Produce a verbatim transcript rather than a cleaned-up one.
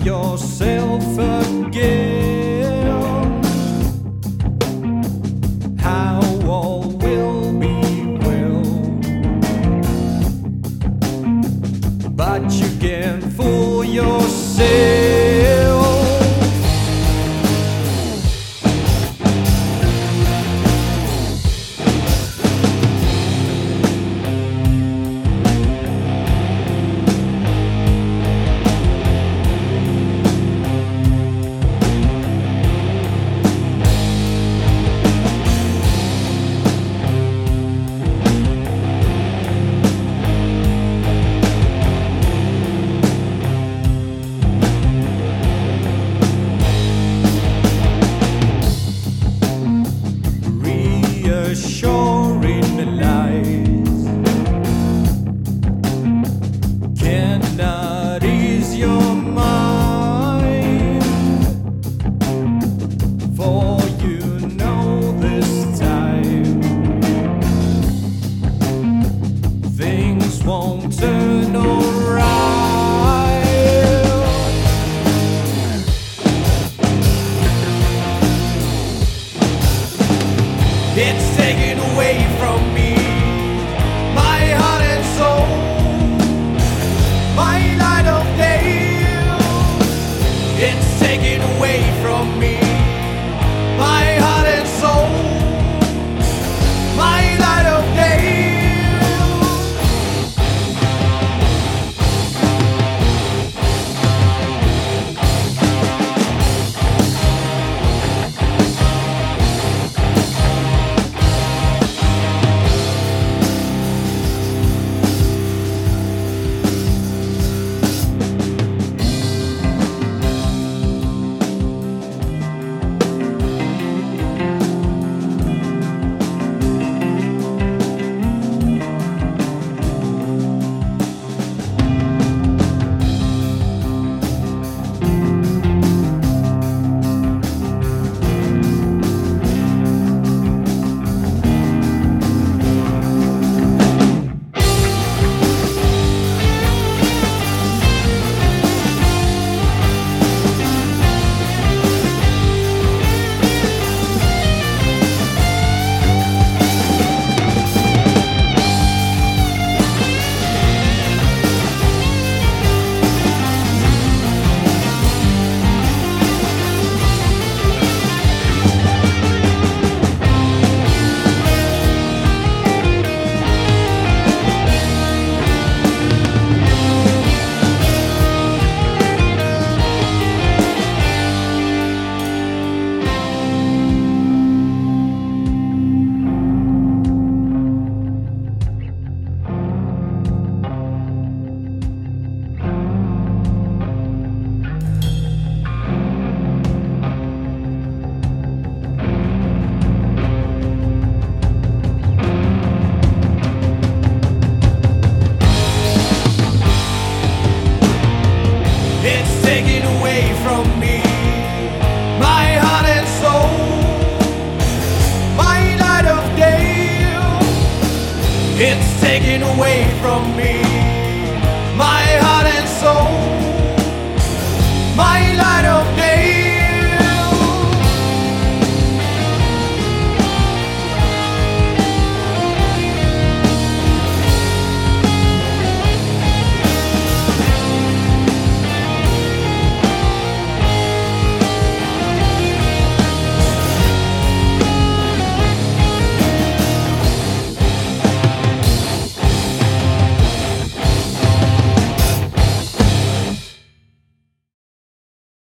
yourself again. How all will be well, but you can't fool yourself. Reassuring lies cannot ease your mind, for you know this time things won't turn alright. It's taken away from me my heart and soul, my light of day. It's taken away from me my heart and soul, my light of day. It's taken away from me my heart and soul, my light of day. It's taken away from me